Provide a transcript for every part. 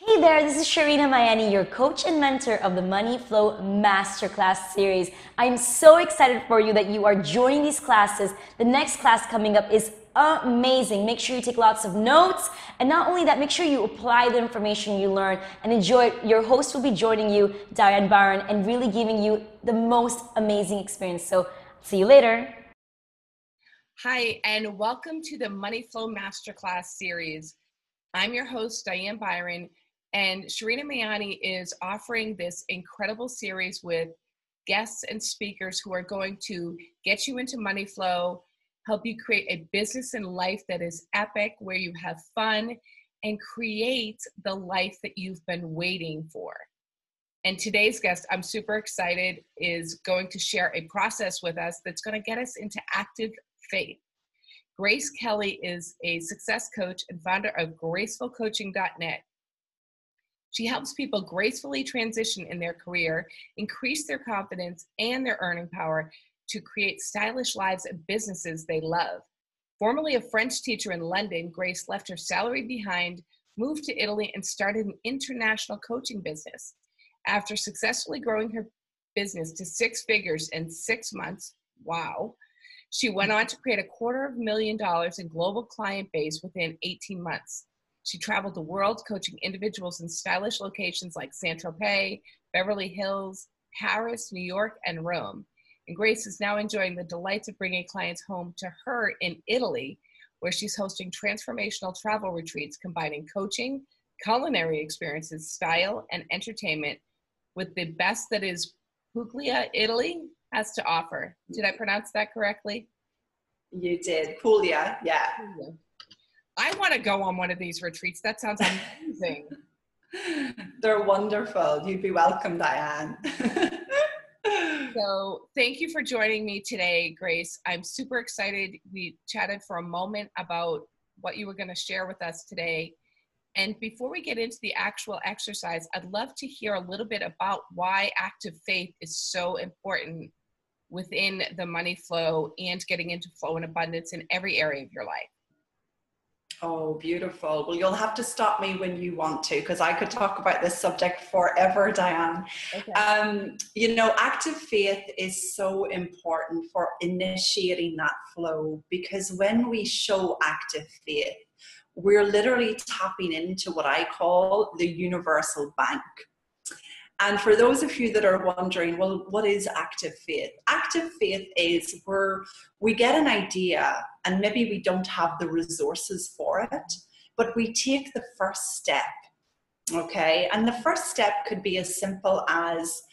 Hey there, this is Sharina Mayani, your coach and mentor of the Money Flow Masterclass series. I'm so excited for you that you are joining these classes. The next class coming up is amazing. Make sure you take lots of notes, and not only that, make sure you apply the information you learn and enjoy it. Your host will be joining you, Diane Byron, and really giving you the most amazing experience. So, see you later. Hi, and welcome to the Money Flow Masterclass series. I'm your host, Diane Byron, and Sharina Mayani is offering this incredible series with guests and speakers who are going to get you into money flow, help you create a business and life that is epic, where you have fun, and create the life that you've been waiting for. And today's guest, I'm super excited, is going to share a process with us that's going to get us into active faith. Grace Kelly is a success coach and founder of gracefulcoaching.net. She helps people gracefully transition in their career, increase their confidence and their earning power to create stylish lives and businesses they love. Formerly a French teacher in London, Grace left her salary behind, moved to Italy, and started an international coaching business. After successfully growing her business to 6 figures in 6 months, wow, she went on to create $250,000 in global client base within 18 months. She traveled the world coaching individuals in stylish locations like Saint-Tropez, Beverly Hills, Paris, New York, and Rome. And Grace is now enjoying the delights of bringing clients home to her in Italy, where she's hosting transformational travel retreats combining coaching, culinary experiences, style, and entertainment with the best that is Puglia, Italy, has to offer. Did I pronounce that correctly? You did. Puglia, yeah. I want to go on one of these retreats. That sounds amazing. They're wonderful. You'd be welcome, Diane. So thank you for joining me today, Grace. I'm super excited. We chatted for a moment about what you were going to share with us today. And before we get into the actual exercise, I'd love to hear a little bit about why active faith is so important within the money flow and getting into flow and abundance in every area of your life. Oh, beautiful. Well, you'll have to stop me when you want to, because I could talk about this subject forever, Diane. Okay. Active faith is so important for initiating that flow, because when we show active faith, we're literally tapping into what I call the universal bank. And for those of you that are wondering, well, what is active faith? Active faith is where we get an idea and maybe we don't have the resources for it, but we take the first step, okay? And the first step could be as simple as,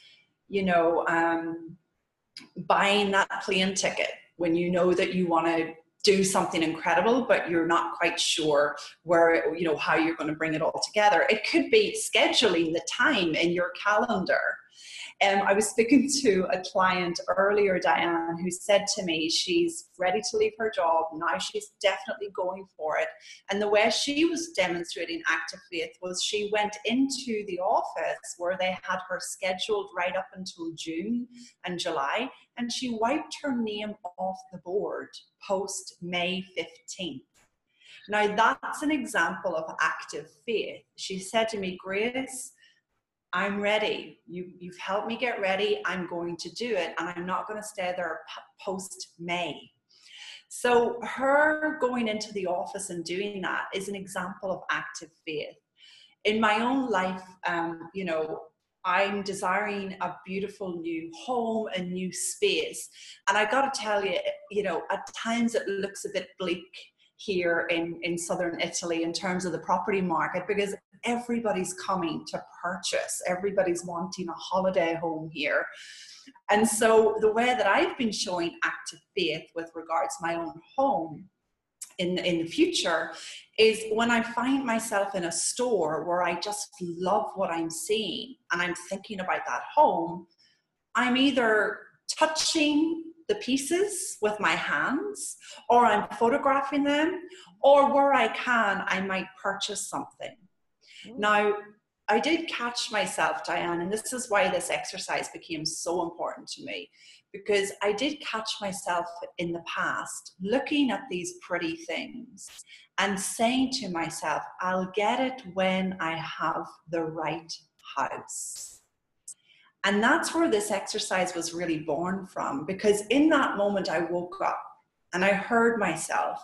buying that plane ticket when you know that you want to do something incredible, but you're not quite sure how you're going to bring it all together. It could be scheduling the time in your calendar. I was speaking to a client earlier, Diane, who said to me she's ready to leave her job. Now she's definitely going for it. And the way she was demonstrating active faith was she went into the office where they had her scheduled right up until June and July, and she wiped her name off the board post May 15th. Now that's an example of active faith. She said to me, Grace, I'm ready. You've helped me get ready. I'm going to do it. And I'm not going to stay there post-May. So her going into the office and doing that is an example of active faith. In my own life, I'm desiring a beautiful new home, a new space. And I got to tell you, at times it looks a bit bleak here in southern Italy in terms of the property market, because everybody's coming to purchase. Everybody's wanting a holiday home here. And so the way that I've been showing active faith with regards to my own home in the future is when I find myself in a store where I just love what I'm seeing and I'm thinking about that home, I'm either touching the pieces with my hands, or I'm photographing them, or where I can, I might purchase something. Now, I did catch myself, Diane, and this is why this exercise became so important to me, because I did catch myself in the past looking at these pretty things and saying to myself, I'll get it when I have the right house. And that's where this exercise was really born from, because in that moment I woke up and I heard myself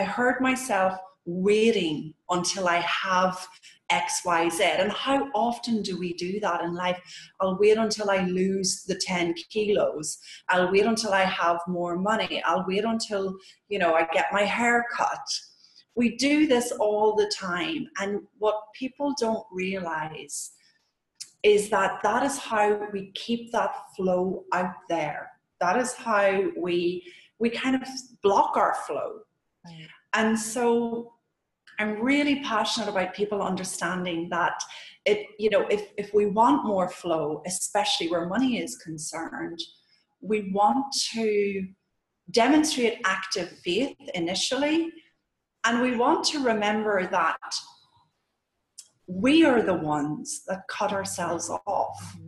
waiting until I have X, Y, Z. And how often do we do that in life? I'll wait until I lose the 10 kilos. I'll wait until I have more money. I'll wait until, I get my hair cut. We do this all the time. And what people don't realize is that that is how we keep that flow out there. That is how we kind of block our flow. Right. And so I'm really passionate about people understanding that if we want more flow, especially where money is concerned, we want to demonstrate active faith initially. And we want to remember that we are the ones that cut ourselves off.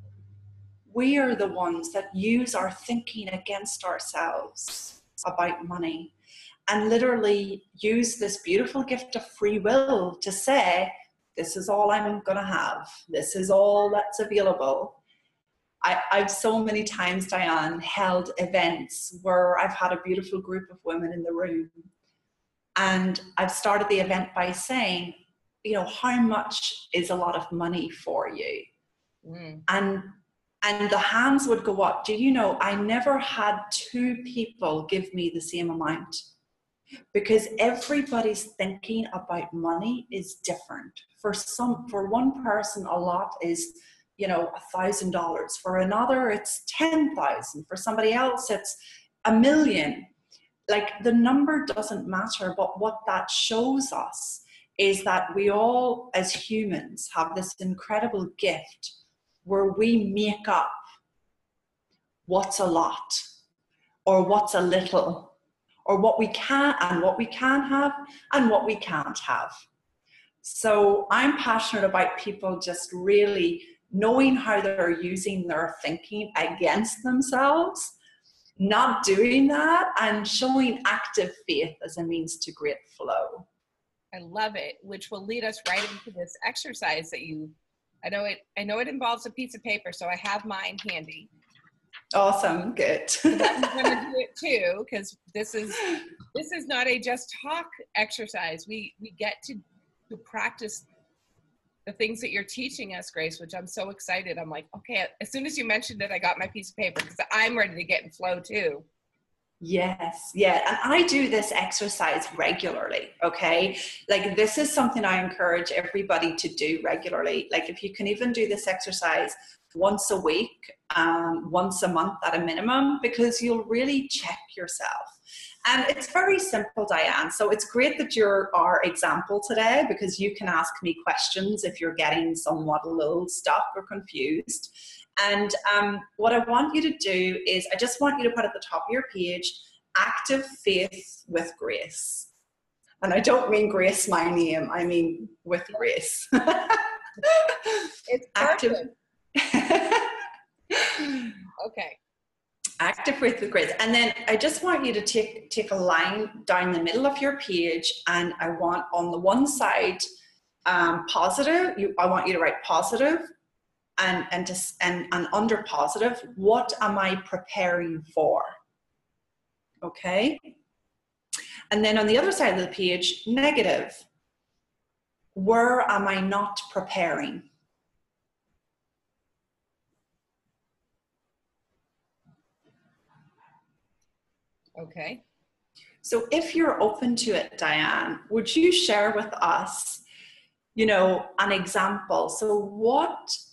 We are the ones that use our thinking against ourselves about money, and literally use this beautiful gift of free will to say, this is all I'm going to have. This is all that's available. I've so many times, Diane, held events where I've had a beautiful group of women in the room. And I've started the event by saying, how much is a lot of money for you? Mm. And the hands would go up. Do you know, I never had two people give me the same amount, because everybody's thinking about money is different. For one person, a lot is, $1,000. For another, it's 10,000. For somebody else, it's 1 million. Like, the number doesn't matter, but what that shows us is that we all, as humans, have this incredible gift where we make up what's a lot or what's a little, or what we can have and what we can't have. So I'm passionate about people just really knowing how they're using their thinking against themselves, not doing that, and showing active faith as a means to great flow. I love it, which will lead us right into this exercise that I know it involves a piece of paper, so I have mine handy. Awesome, good. I'm going to do it too, because this is not a just talk exercise. We get to practice the things that you're teaching us, Grace, which I'm so excited. I'm like, okay, as soon as you mentioned it, I got my piece of paper because I'm ready to get in flow too. Yes, yeah, and I do this exercise regularly, okay? Like, this is something I encourage everybody to do regularly. Like, if you can even do this exercise once a week, once a month at a minimum, because you'll really check yourself. And it's very simple, Diane. So it's great that you're our example today, because you can ask me questions if you're getting somewhat a little stuck or confused. And what I want you to do is, I just want you to put at the top of your page, active faith with Grace. And I don't mean Grace, my name, I mean with Grace. It's active. Okay. Active faith with Grace. And then I just want you to take a line down the middle of your page, and I want on the one side positive. I want you to write positive. And under positive, what am I preparing for? Okay. And then on the other side of the page, negative. Where am I not preparing? Okay. So if you're open to it, Diane, would you share with us, an example? So what's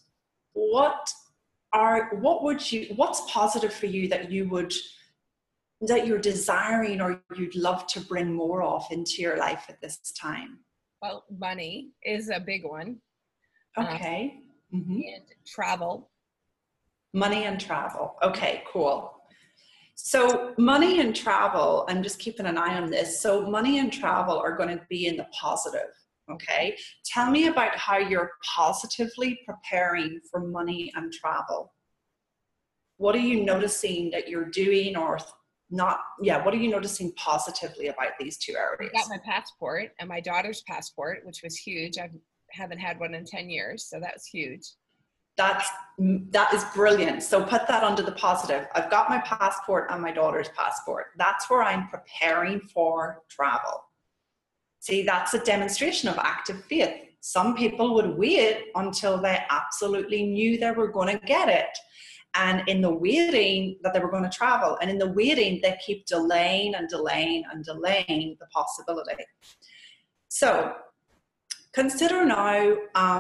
positive for you that you're desiring or you'd love to bring more of into your life at this time? Well, money is a big one. Okay. Mm-hmm. And travel. Money and travel. Okay, cool. So money and travel, I'm just keeping an eye on this. So money and travel are going to be in the positive. Okay. Tell me about how you're positively preparing for money and travel. What are you noticing that you're doing or not? Yeah. What are you noticing positively about these two I areas? got my passport and my daughter's passport, which was huge. I haven't had one in 10 years, so that was huge. That is brilliant. So put that under the positive. I've got my passport and my daughter's passport. That's where I'm preparing for travel. See, that's a demonstration of active faith. Some people would wait until they absolutely knew they were going to get it. And in the waiting that they were going to travel, and in the waiting, they keep delaying and delaying and delaying the possibility. So consider now,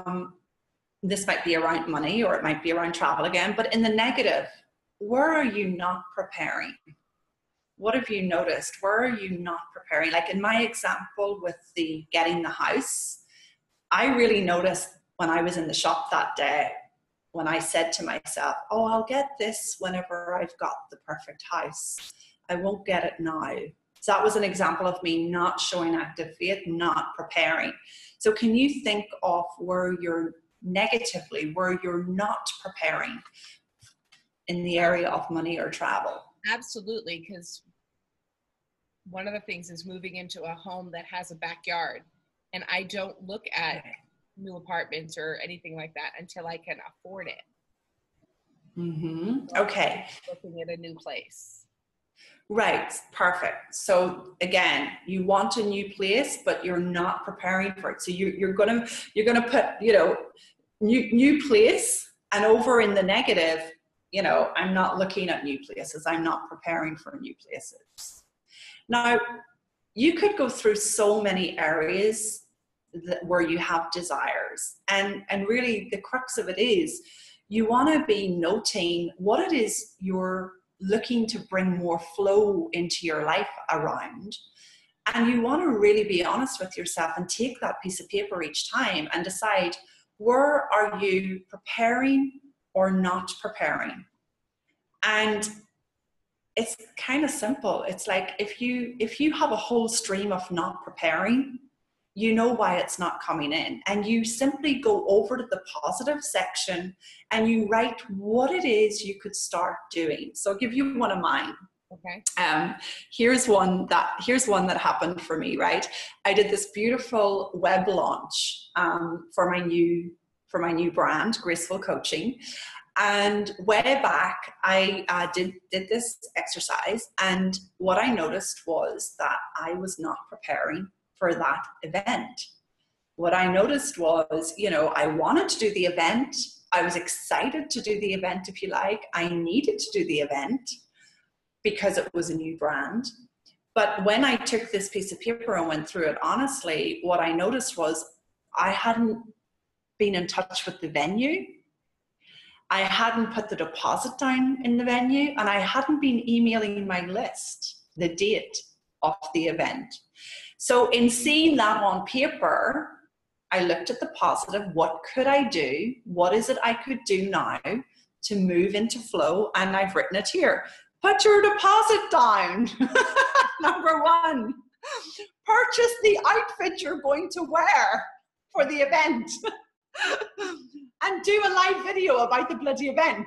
this might be around money or it might be around travel again, but in the negative, where are you not preparing? What have you noticed? Where are you not preparing? Like in my example with the getting the house, I really noticed when I was in the shop that day, when I said to myself, oh, I'll get this whenever I've got the perfect house. I won't get it now. So that was an example of me not showing active faith, not preparing. So can you think of where you're negatively, where you're not preparing in the area of money or travel? Absolutely, because one of the things is moving into a home that has a backyard, and I don't look at new apartments or anything like that until I can afford it. Mm-hmm. Okay. Looking at a new place. Right. Perfect. So again, you want a new place, but you're not preparing for it. So you're gonna put, new place, and over in the negative, I'm not looking at new places. I'm not preparing for new places. Now, you could go through so many areas where you have desires, and really the crux of it is you want to be noting what it is you're looking to bring more flow into your life around, and you want to really be honest with yourself and take that piece of paper each time and decide, where are you preparing or not preparing? And it's kind of simple. It's like if you have a whole stream of not preparing, you know why it's not coming in, and you simply go over to the positive section and you write what it is you could start doing. So I'll give you one of mine. Okay. Here's one that happened for me, right? I did this beautiful web launch for my new brand, Graceful Coaching. And way back, I did this exercise, and what I noticed was that I was not preparing for that event. What I noticed was, I wanted to do the event. I was excited to do the event, if you like. I needed to do the event because it was a new brand. But when I took this piece of paper and went through it honestly, what I noticed was I hadn't been in touch with the venue. I hadn't put the deposit down in the venue, and I hadn't been emailing my list the date of the event. So in seeing that on paper, I looked at the positive. What could I do? What is it I could do now to move into flow? And I've written it here. Put your deposit down. Number one, purchase the outfit you're going to wear for the event. And do a live video about the bloody event.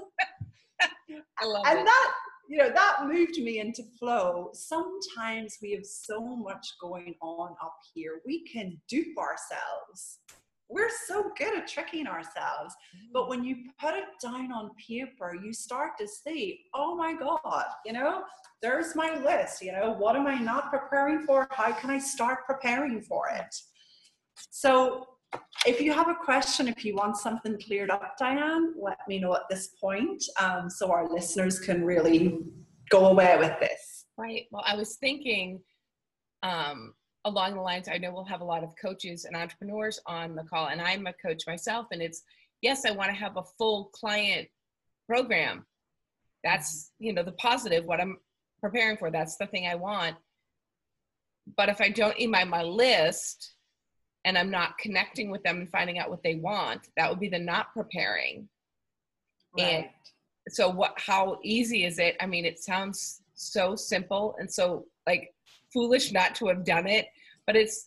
I love and it. That moved me into flow. Sometimes we have so much going on up here. We can dupe ourselves. We're so good at tricking ourselves. But when you put it down on paper, you start to see, oh my God, there's my list. What am I not preparing for? How can I start preparing for it? So if you have a question, if you want something cleared up, Diane, let me know at this point, so our listeners can really go away with this. Right. Well, I was thinking along the lines, I know we'll have a lot of coaches and entrepreneurs on the call, and I'm a coach myself, and it's, yes, I want to have a full client program. That's, the positive, what I'm preparing for. That's the thing I want. But if I don't email my list, and I'm not connecting with them and finding out what they want, that would be the not preparing. Right. And so how easy is it? I mean, it sounds so simple and so foolish not to have done it, but it's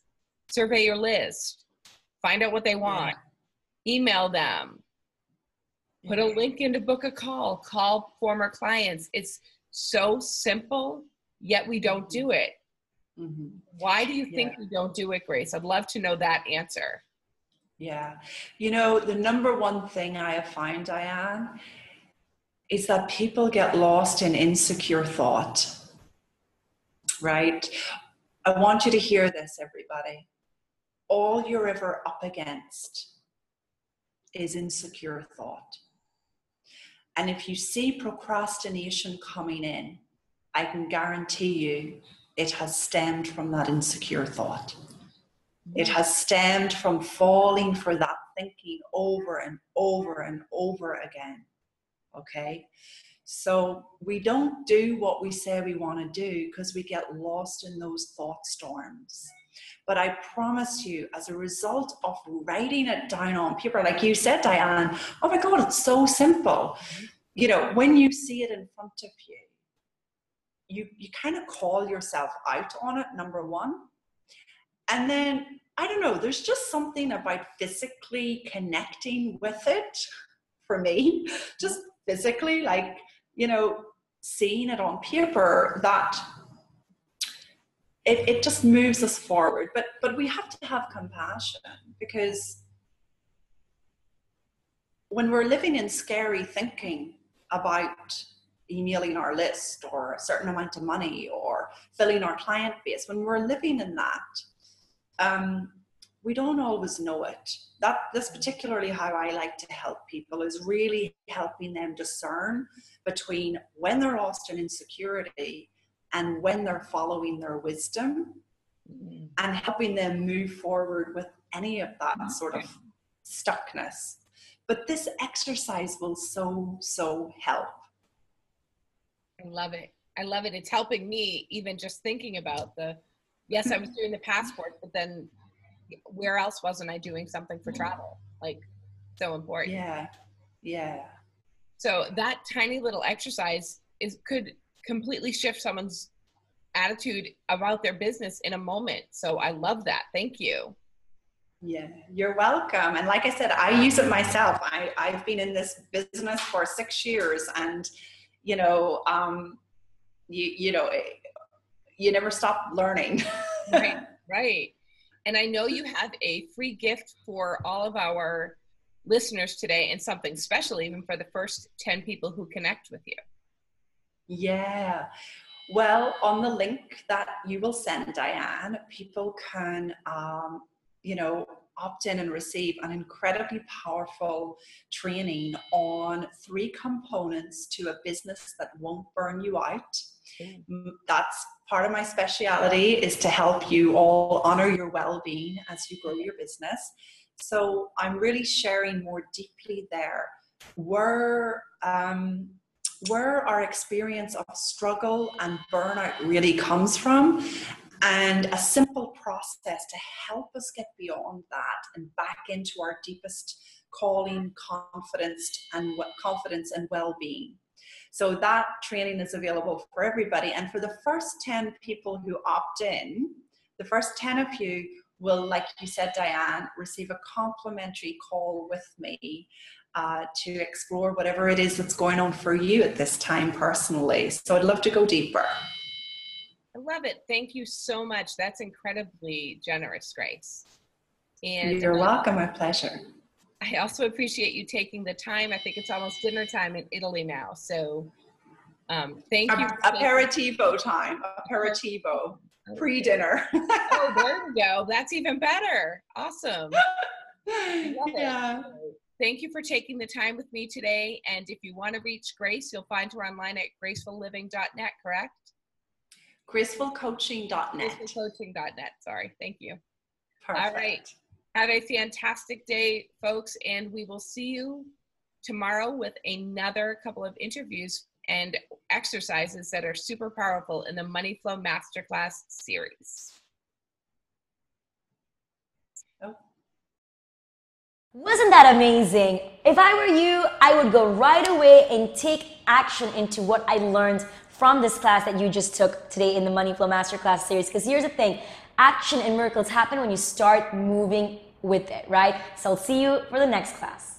survey your list, find out what they want, email them, put a link in to book a call former clients. It's so simple, yet we don't do it. Why do you think we don't do it, Grace? I'd love to know that answer. Yeah. You know, the number one thing I have found, Diane, is that people get lost in insecure thought, right? I want you to hear this, everybody. All you're ever up against is insecure thought. And if you see procrastination coming in, I can guarantee you it has stemmed from that insecure thought. It has stemmed from falling for that thinking over and over and over again. Okay? So we don't do what we say we want to do because we get lost in those thought storms. But I promise you, as a result of writing it down on paper, like you said, Diane, oh my God, it's so simple. You know, when you see it in front of you, you kind of call yourself out on it, number one. And then, I don't know, there's just something about physically connecting with it for me, just physically, like, you know, seeing it on paper, that it just moves us forward. But we have to have compassion, because when we're living in scary thinking about emailing our list or a certain amount of money or filling our client base, when we're living in that, we don't always know it. That's particularly how I like to help people, is really helping them discern between when they're lost in insecurity and when they're following their wisdom, and helping them move forward with any of that sort of stuckness. But this exercise will so help. I love it. I love it. It's helping me, even just thinking about yes, I was doing the passport, but then where else wasn't I doing something for travel? Like, so important. Yeah. So that tiny little exercise could completely shift someone's attitude about their business in a moment. So I love that. Thank you. Yeah, you're welcome. And like I said, I use it myself. I've been in this business for 6 years, and you know, you never stop learning. Right. And I know you have a free gift for all of our listeners today, and something special even for the first 10 people who connect with you. Yeah. Well, on the link that you will send, Diane, people can, opt in and receive an incredibly powerful training on 3 components to a business that won't burn you out. That's part of my speciality, is to help you all honor your well-being as you grow your business. So I'm really sharing more deeply there where our experience of struggle and burnout really comes from, and a simple process to help us get beyond that and back into our deepest calling, confidence and well-being. So that training is available for everybody. And for the first 10 people who opt in, the first 10 of you will, like you said, Diane, receive a complimentary call with me to explore whatever it is that's going on for you at this time personally. So I'd love to go deeper. I love it. Thank you so much. That's incredibly generous, Grace. And you're welcome. My pleasure. I also appreciate you taking the time. I think it's almost dinner time in Italy now. So thank you. Aperitivo time. Aperitivo. Pre-dinner. Oh, there we go. That's even better. Awesome. I love it. Thank you for taking the time with me today. And if you want to reach Grace, you'll find her online at gracefulliving.net, correct? gracefulcoaching.net. gracefulcoaching.net. Sorry. Thank you. Perfect. All right. Have a fantastic day, folks. And we will see you tomorrow with another couple of interviews and exercises that are super powerful in the Money Flow Masterclass series. Wasn't that amazing? If I were you, I would go right away and take action into what I learned from this class that you just took today in the Money Flow Masterclass series. Because here's the thing, action and miracles happen when you start moving with it, right? So I'll see you for the next class.